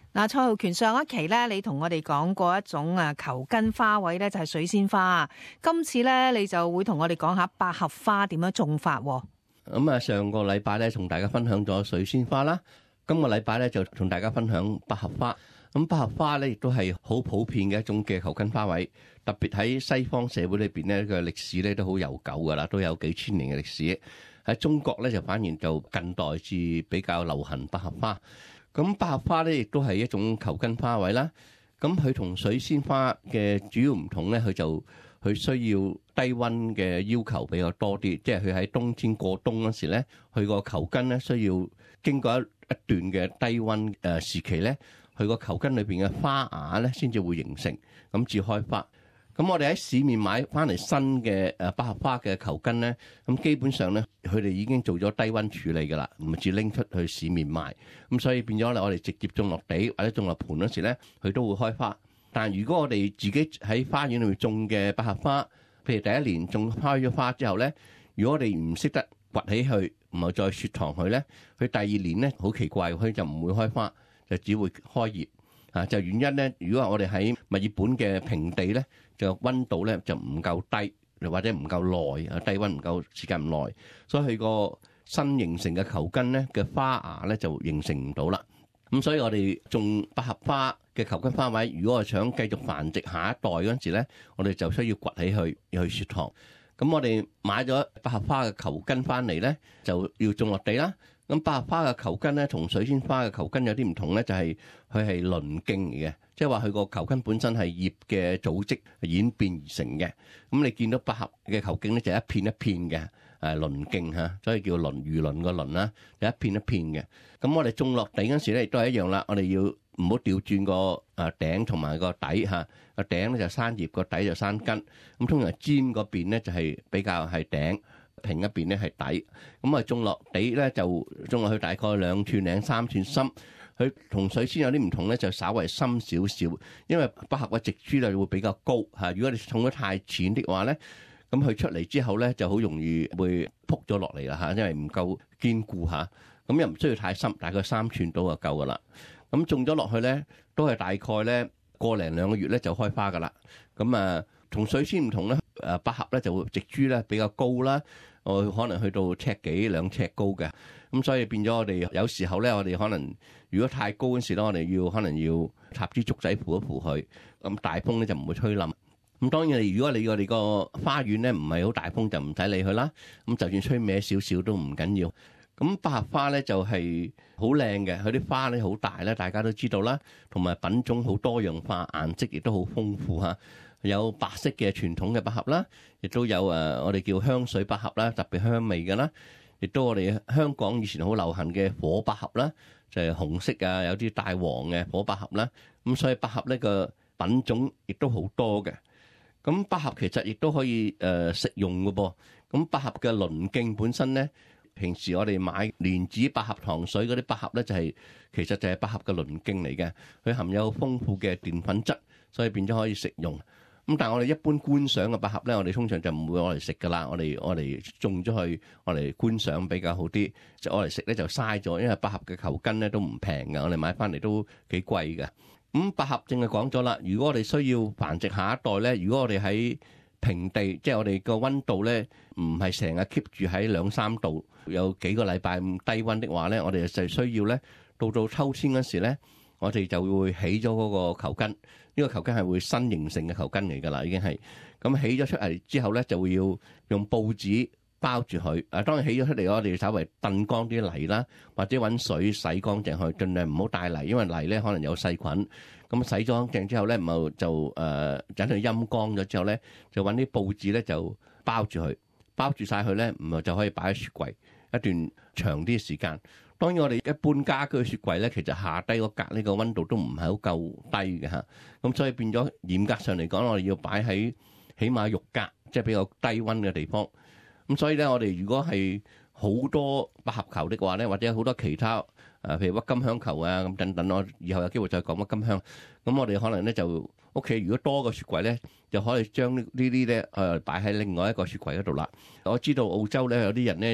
嗱，蔡浩權，上一期咧，你同我哋講過一種球根花卉咧，就係水仙花。今次咧，你就會同我哋講下百合花點樣種法。 咁上個禮拜咧，同大家分享咗水仙花啦。今個禮拜咧，就同大家分享百合花。咁百合花咧，亦都係好普遍嘅一種嘅球根花卉。特別喺西方社會裏邊咧，個歷史咧都好悠久噶啦，都有幾千年嘅歷史。喺中國咧，就反而就近代至比較流行百合花。咁百合花咧，亦都係一種球根花卉啦。咁佢同水仙花嘅主要唔同咧，佢需要低溫嘅要求比較多啲，即係佢喺冬天過冬嗰時咧，佢個球根咧需要經過一段嘅低溫時期咧，佢個球根裏邊嘅花芽咧先至會形成，咁至開花。咁我哋喺市面買翻嚟新嘅百合花嘅球根咧，咁基本上咧佢哋已經做咗低溫處理㗎啦，唔係至拎出去市面賣。咁所以變咗咧，我哋直接種落地或者種落盆嗰時咧，佢都會開花。但係如果我哋自己喺花園裏面種嘅百合花，譬如第一年種開咗花之後咧，如果我哋唔識得掘起佢，唔係再雪藏佢咧，佢第二年咧好奇怪，佢就唔會開花，就只會開葉。就原因咧，如果我哋喺墨爾本嘅平地咧，就溫度咧就唔夠低，或者唔夠耐，低溫唔夠時間唔耐，所以佢個新形成嘅球根咧嘅花芽咧就形成唔到啦。咁所以我哋種百合花嘅球根花卉，如果我想繼續繁殖下一代嗰陣時咧，我哋就需要掘起去雪藏。咁我哋買咗百合花嘅球根翻嚟咧，就要種落地啦。咁百合花嘅球根咧，同水仙花嘅球根有啲唔同咧，就係佢係輪莖嚟嘅，即係話佢個球根本身係葉嘅組織演變而成嘅。咁你見到百合嘅球莖咧，就一片一片嘅輪莖嚇，所以叫輪魚鱗個輪啦，就一片一片嘅。咁我哋種落地嗰時咧，亦都係一樣啦。我哋要唔好調轉個頂同埋個底嚇，個頂咧就生葉，個底就生根。咁通常尖嗰邊咧就係比較係頂，平一邊咧係底。咁啊種落地咧就種落去大概2寸零3寸深。佢同水仙有啲唔同咧，就稍微深少少，因為百合嘅植株咧會比較高嚇。如果你種得太淺的話咧，咁佢出嚟之後咧就好容易會仆咗落嚟啦嚇，因為唔夠堅固嚇。咁又唔需要太深，大概3寸到就夠噶啦。咁種咗落去咧，都係大概咧個零2個月咧就開花噶啦。咁同水仙唔同咧，百合咧就會植株咧比較高啦，可能去到1尺幾2尺高嘅。咁所以變咗我哋有時候咧，我哋可能如果太高嗰時咧，我哋可能要插支竹仔扶一扶佢，咁大風咧就唔會吹冧。咁當然如果我哋個花園咧唔係好大風，就唔使理佢啦。咁就算吹歪少少都唔緊要。咁百合花咧就係好靚嘅，佢啲花咧好大咧，大家都知道啦。同埋品種好多樣化，顏色亦都好豐富嚇。有白色嘅傳統嘅百合啦，亦都有我哋叫香水百合啦，特別香味嘅啦。亦都我哋香港以前好流行嘅火百合啦，就係紅色啊，有啲帶黃嘅火百合啦。咁所以百合呢個品種亦都好多嘅。咁百合其實亦都可以食用嘅噃。咁百合嘅鱗莖本身咧，平時我哋買蓮子百合糖水嗰啲百合咧，其實就係百合嘅鱗莖嚟嘅。佢含有豐富嘅澱粉質，所以變咗可以食用。咁但係我哋一般觀賞嘅百合咧，我哋通常就唔會攞嚟食噶啦。我哋種咗去，我哋觀賞比較好啲。就攞嚟食咧就嘥咗，因為百合嘅球根咧都唔平㗎，我哋買翻嚟都幾貴㗎。咁百合正係講咗啦，如果我哋需要繁殖下一代咧，如果我哋喺平地，即係我哋個溫度咧唔係成日 keep 住喺2-3度，有幾個禮拜咁低溫的話咧，我哋就需要咧到秋天嗰時咧，我哋就會起咗嗰個球根。呢個球根係會新形成嘅球根嚟㗎啦，已經係咁起咗出嚟之後咧，就會要用報紙包住佢。當然起咗出嚟，我哋稍微燉乾啲泥啦，或者揾水洗乾淨佢，盡量唔好帶泥，因為泥咧可能有細菌。咁洗咗乾淨之後咧，就等佢陰乾咗之後咧，就揾啲報紙咧就包住佢，包住晒佢咧，就可以擺喺雪櫃一段長啲時間。當然我哋一般家居雪櫃咧，其實下低嗰格呢個溫度都唔係好夠低嘅嚇，咁所以變咗嚴格上嚟講，我哋要擺喺起碼肉格，即係比較低溫嘅地方。咁所以咧，我哋如果係好多百合球的話咧，或者好多其他譬如鬱金香球啊咁等等，我以後有機會再講鬱金香。咁我哋可能咧就屋企如果多個雪櫃咧，就可以將呢啲咧擺喺另外一個雪櫃嗰度啦。我知道澳洲咧有啲人咧有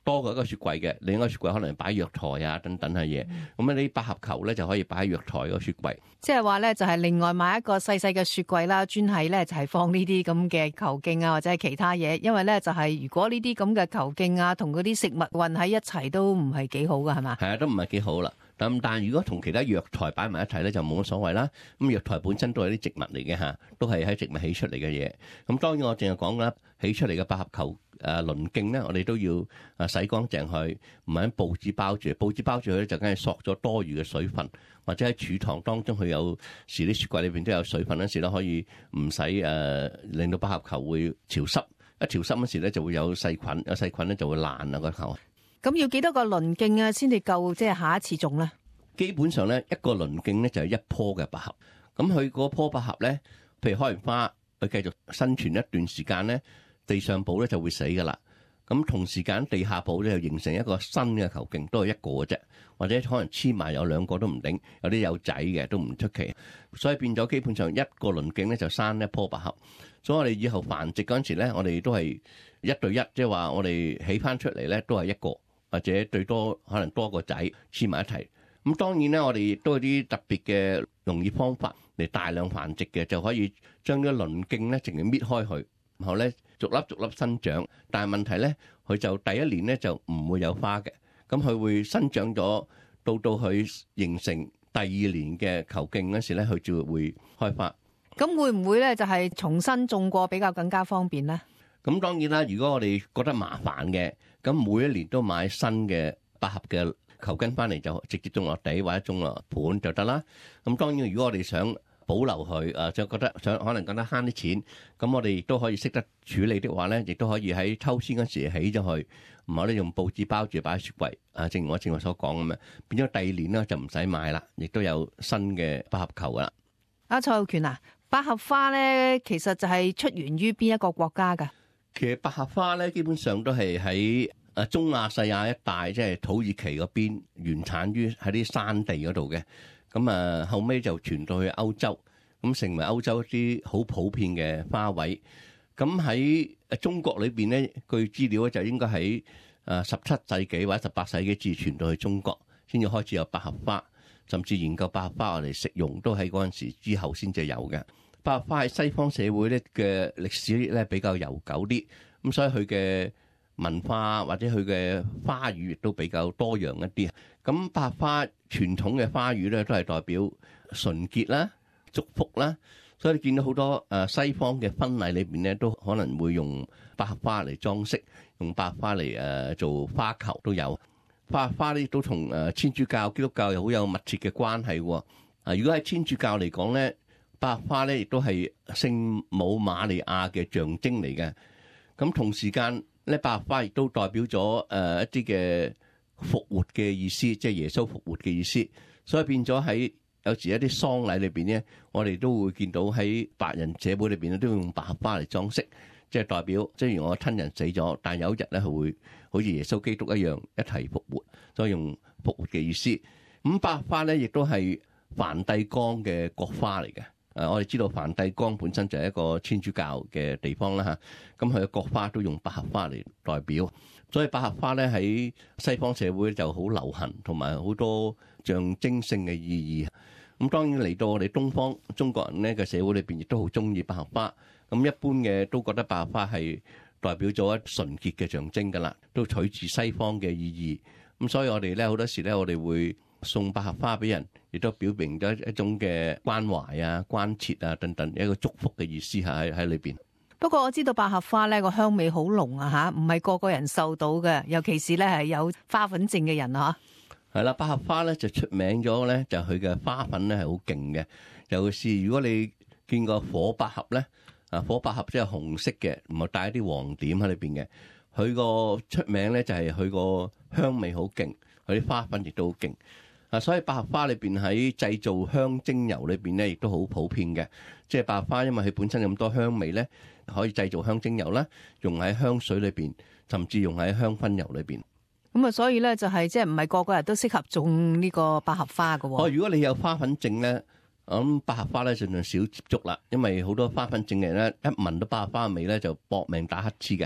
多過一個雪櫃嘅，另一個雪櫃可能擺藥台啊等等嘅嘢。咁呢啲百合球咧就可以擺喺藥台個雪櫃。 即係話咧，就係另外買一個細細嘅雪櫃啦，專係咧就係放呢啲咁嘅球莖啊，或者係其他嘢。因為咧就係如果呢啲咁嘅球莖啊，同嗰啲食物混喺一齊都唔係幾好噶，係嘛？係啊，都唔係幾好啦。但係如果同其他藥材擺埋一齊咧，就冇乜所謂啦。咁藥材本身都係啲植物嚟嘅嚇，都係喺植物起出嚟嘅嘢。咁當然我淨係講啦，起出嚟嘅百合球鱗莖咧，我哋都要洗乾淨佢，唔係喺報紙包住。報紙包住佢咧，就梗係索咗多餘嘅水分，或者喺儲藏當中佢有時啲雪櫃裏邊都有水分嗰時咧，可以唔使令到百合球會潮濕。一潮濕嗰時咧就會有細菌，有細菌咧就會爛啊個球。 咁要幾多個鱗莖啊，先至夠即係下一次種咧？ 基本上咧，一個鱗莖咧就係一棵嘅百合。咁佢嗰棵百合咧，譬如開完花，佢繼續生存一段時間咧，地上部咧就會死噶啦。咁同時間地下部咧就形成一個新嘅球莖，都係一個嘅啫，或者可能黐埋有兩個都唔定，有啲有仔嘅都唔出奇。所以變咗基本上一個鱗莖咧就生一棵百合。所以我哋以後繁殖嗰陣時咧，我哋都係一對一，即係話我哋起翻出嚟咧都係一個，或者最多可能多個仔黐埋一齊。咁當然咧，我哋亦都有啲特別嘅農業方法嚟大量繁殖嘅，就可以將啲鱗莖咧淨係搣開佢，然後咧逐粒逐粒生長。但係問題咧，佢就第一年咧就唔會有花嘅，咁佢會生長咗到佢形成第二年嘅球莖嗰時咧，佢就會開花。 咁會唔會咧就係重新種過比較更加方便咧？ 咁當然啦，如果我哋覺得麻煩嘅，咁每一年都買新嘅百合嘅球根翻嚟，就直接種落地或者種落盤就得啦。咁當然，如果我哋想保留佢，就覺得想可能更加慳啲錢，咁我哋亦都可以識得處理的話咧，亦都可以喺秋天嗰時起咗佢，唔好咧用報紙包住擺喺雪櫃。正如我正話所講咁啊，變咗第二年咧就唔使買啦，亦都有新嘅百合球噶啦。 阿蔡浩權啊，百合花咧其實就係出源於邊一個國家噶？ 其實百合花咧基本上都係喺中亞細亞一帶，即係土耳其嗰邊原產於喺啲山地嗰度嘅。咁後尾就傳到去歐洲，咁成為歐洲一啲好普遍嘅花卉。咁喺中國裏邊咧，據資料咧就應該喺17世紀或者18世紀至傳到去中國，先至開始有百合花，甚至研究百合花嚟食用都喺嗰陣時之後先至有嘅。百合花喺西方社會咧嘅歷史咧比較悠久啲，咁所以佢嘅文化或者佢嘅花語亦都比較多樣一啲。咁百合花傳統嘅花語咧都係代表純潔啦、祝福啦，所以你見到好多西方嘅婚禮裏邊咧都可能會用百合花嚟裝飾，用百合花嚟做花球都有。百合花咧都同天主教、基督教又好有密切嘅關係喎。如果喺天主教嚟講咧，百合花咧亦都係聖母瑪利亞嘅象徵嚟嘅。咁同時間咧，百合花亦都代表咗一啲嘅復活嘅意思，即係耶穌復活嘅意思。所以變咗喺有時一啲喪禮裏邊咧，我哋都會見到喺白人社會裏邊咧，都用百合花嚟裝飾，即係代表，即如我親人死咗，但有一日咧佢會好似耶穌基督一樣一齊復活，所以用復活嘅意思。咁百合花咧亦都係梵蒂岡嘅國花嚟嘅。我哋知道梵蒂岡本身就係一個天主教嘅地方啦嚇，咁佢嘅國花都用百合花嚟代表，所以百合花咧喺西方社會就好流行，同埋好多象徵性嘅意義。咁當然嚟到我哋東方中國人咧嘅社會裏邊，亦都好中意百合花。咁一般嘅都覺得百合花係代表咗一純潔嘅象徵㗎啦，都取自西方嘅意義。咁所以我哋咧好多時咧，我哋會送百合花俾人，亦都表明咗一種嘅關懷啊、關切啊等等，一個祝福嘅意思喺裏邊。 不過我知道百合花咧個香味好濃啊嚇，唔係個個人受到嘅，尤其是咧係有花粉症嘅人啊。 係啦，百合花咧就出名咗咧，就佢嘅花粉咧係好勁嘅。尤其是如果你見過火百合咧，火百合即係紅色嘅，唔係帶一啲黃點喺裏邊嘅。佢個出名咧就係佢個香味好勁，佢啲花粉亦都好勁。所以百合花裏邊喺製造香精油裏邊咧，亦都好普遍嘅。即係百合花，因為佢本身咁多香味咧，可以製造香精油啦，用喺香水裏邊，甚至用喺香薰油裏邊。 咁啊，所以咧就係即係唔係個個人都適合種呢個百合花㗎喎。 如果你有花粉症咧，咁百合花咧盡量少接觸啦，因為好多花粉症嘅人咧，一聞到百合花嘅味咧就搏命打乞嗤嘅。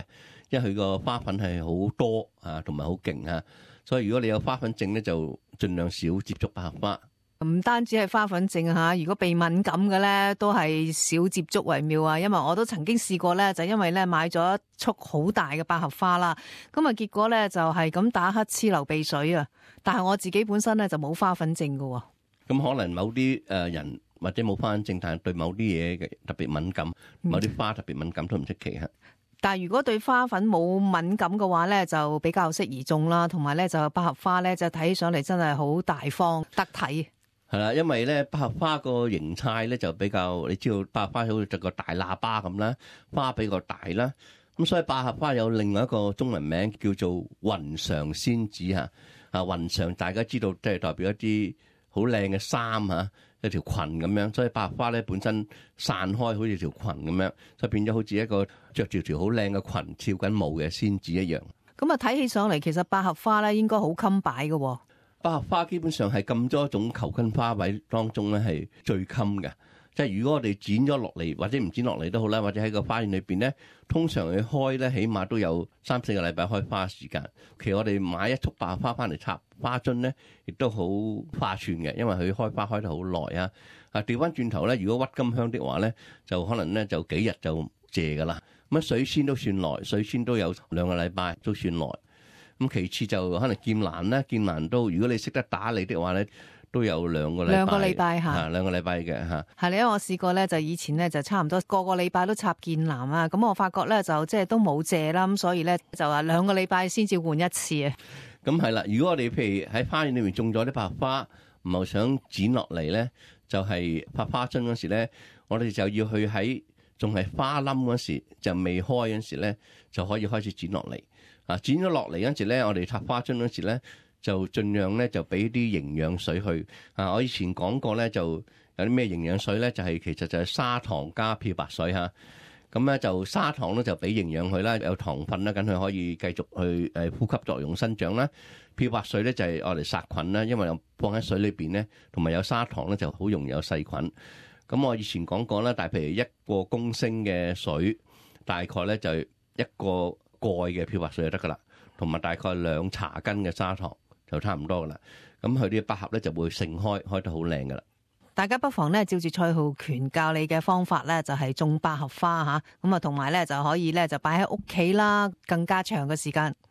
因為佢個花粉係好多啊，同埋好勁啊，所以如果你有花粉症咧，就盡量少接觸百合花。 唔單止係花粉症吓，如果鼻敏感嘅咧，都係少接觸為妙啊！因為我都曾經試過咧，就因為咧買咗一束好大嘅百合花啦，咁啊結果咧就係咁打乞嗤流鼻水啊！但係我自己本身咧就冇花粉症㗎。 咁可能某啲人或者冇花粉症，但係對某啲嘢嘅特別敏感，某啲花特別敏感都唔出奇吓。 但係如果對花粉冇敏感嘅話咧，就比較適宜種啦，同埋咧就百合花咧就睇起上嚟真係好大方得體。 係啦，因為咧百合花個形態咧就比較，你知道百合花好似個大喇叭咁啦，花比較大啦，咁所以百合花有另外一個中文名叫做雲裳仙子嚇。啊，雲裳大家知道即係代表一啲好靚嘅衫嚇，一條裙咁樣，所以百合花咧本身散開好似條裙咁樣，所以變咗好似一個着住條好靚嘅裙跳緊舞嘅仙子一樣。 咁啊睇起上嚟，其實百合花咧應該好襟擺嘅。 百合花基本上係咁多種球根花卉當中咧係最襟嘅，即係如果我哋剪咗落嚟或者唔剪落嚟都好啦，或者喺個花園裏邊咧，通常佢開咧起碼都有3-4個禮拜開花時間。其實我哋買一束百合花翻嚟插花樽咧，亦都好划算嘅，因為佢開花開得好耐啊。啊調翻轉頭咧，如果鬱金香的話咧，就可能咧就幾日就謝噶啦。咁水仙都算耐，水仙都有2個禮拜都算耐。咁其次就可能劍蘭啦，劍蘭都如果你識得打理的話咧，都有2個禮拜。2個禮拜嚇，2個禮拜嘅嚇。係因為我試過咧，就以前咧就差唔多個禮拜都插劍蘭啊。咁我發覺咧就即係都冇謝啦，咁所以咧就話2個禮拜先至換一次啊。 咁係啦，如果我哋譬如喺花園裏面種咗啲百合花，唔係想剪落嚟咧，就係拍花樽嗰時咧，我哋就要去喺仲係花冧嗰時，就未開嗰時咧，就可以開始剪落嚟。啊，剪咗落嚟嗰陣時咧，我哋插花樽嗰時咧，就盡量咧就俾啲營養水去。啊，我以前講過咧，就有啲咩營養水咧，就係其實就係砂糖加漂白水嚇。咁咧就砂糖咧就俾營養佢啦，有糖分啦，咁佢可以繼續去呼吸作用生長啦。漂白水咧就係愛嚟殺菌啦，因為放喺水裏邊咧，同埋有砂糖咧就好容易有細菌。咁我以前講過啦，但係譬如1個公升嘅水，大概咧就1個蓋嘅漂白水就得噶啦，同埋大概2茶羹嘅砂糖就差唔多噶啦。咁佢啲百合咧就會盛開得好靚噶啦。 大家不妨咧照住蔡浩權教你嘅方法咧，就係種百合花吓，咁啊同埋咧就可以咧就擺喺屋企啦，更加長嘅時間。